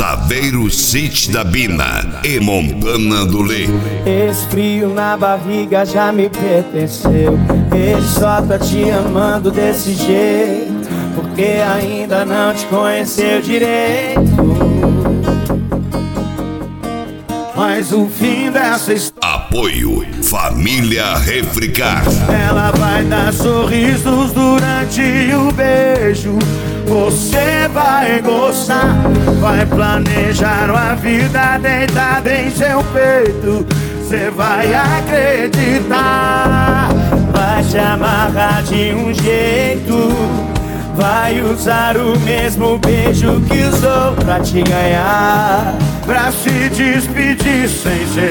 Saveiro City da Bina e Montana do Lê. Esse frio na barriga já me pertenceu. Ele só tá te amando desse jeito porque ainda não te conheceu direito. Mas o fim dessa história, Apoio Família Refricar. ela vai dar sorrisos durante o beijo. Você vai gostar, vai planejar uma vida deitada em seu peito. Você vai acreditar, vai te amarrar de um jeito, vai usar o mesmo beijo que usou pra te ganhar, pra se despedir sem se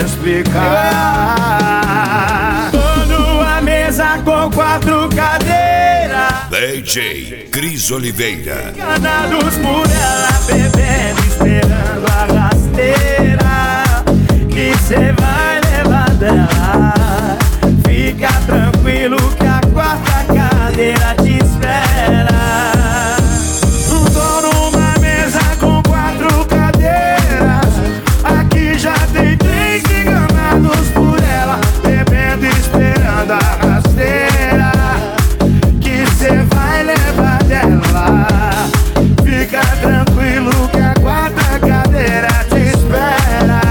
explicar. Tô numa mesa com 4 cadeiras, DJ Cris Oliveira. enganados por ela, bebendo, esperando a rasteira que cê vai levar dela. Fica tranquilo que a 4ª cadeira te espera. Tô numa mesa com 4 cadeiras, aqui já tem 3 enganados por ela, bebendo, esperando a rasteira que cê vai levar dela. Fica tranquilo que a 4ª cadeira te espera.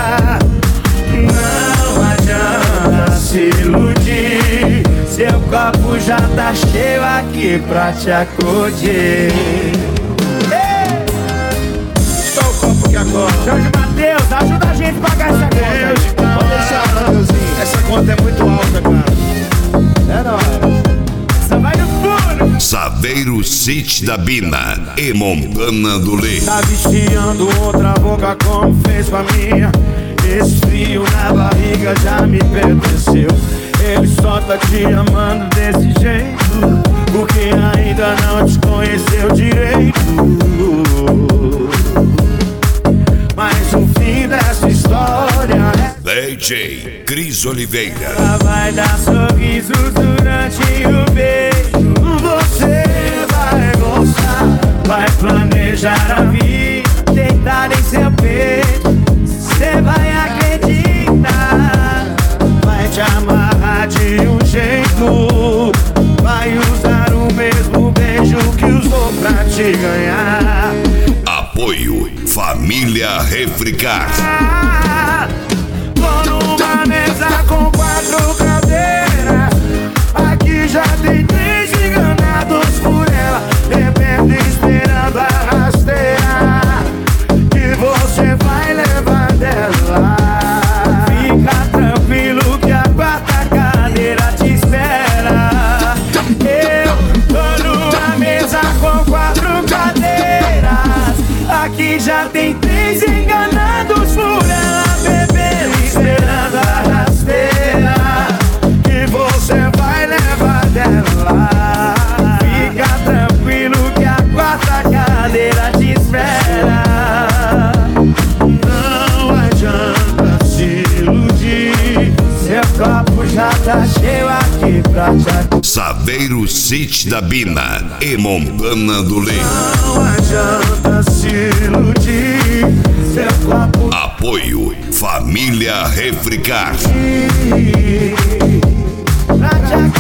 Não adianta se iludir, seu copo já tá cheio aqui pra te acudir. Só o copo que acorda. Jorge Mateus, ajuda a gente a pagar essa conta. Pode deixar, Mateuzinho. Essa conta é muito alta, cara. É nóis. Só vai no furo. Saveiro City da Bina e Montana do Lê. Tá viciando outra boca como fez com a minha. Esse frio na barriga já me pertenceu. Ele só tá te amando desse jeito porque ainda não te conheceu direito. Mas o fim dessa história DJ Cris Oliveira. ela vai dar sorrisos durante o beijo. Você vai gostar, vai planejar a vida deitada em seu peito. Você vai acreditar, vai te amarrar de um jeito, vai usar o mesmo beijo que usou pra te ganhar. Apoio Família Refricar. Tô numa mesa com 4 cadeiras, aqui já tem 3 enganados por ela, bebendo, esperando a rasteira que você vai levar dela. Fica tranquilo que a 4ª cadeira te espera. Eu tô numa mesa com 4 cadeiras, aqui já tem 3 enganados por ela, bebendo, esperando a rasteira que você vai levar dela. Fica tranquilo que a 4ª cadeira te espera. Não adianta se iludir, seu copo já tá cheio aqui pra te acudir. Saveiro City da Bina e Montana do Lê. Não adianta se iludir, seu copo Apoio Família Refricar. pra te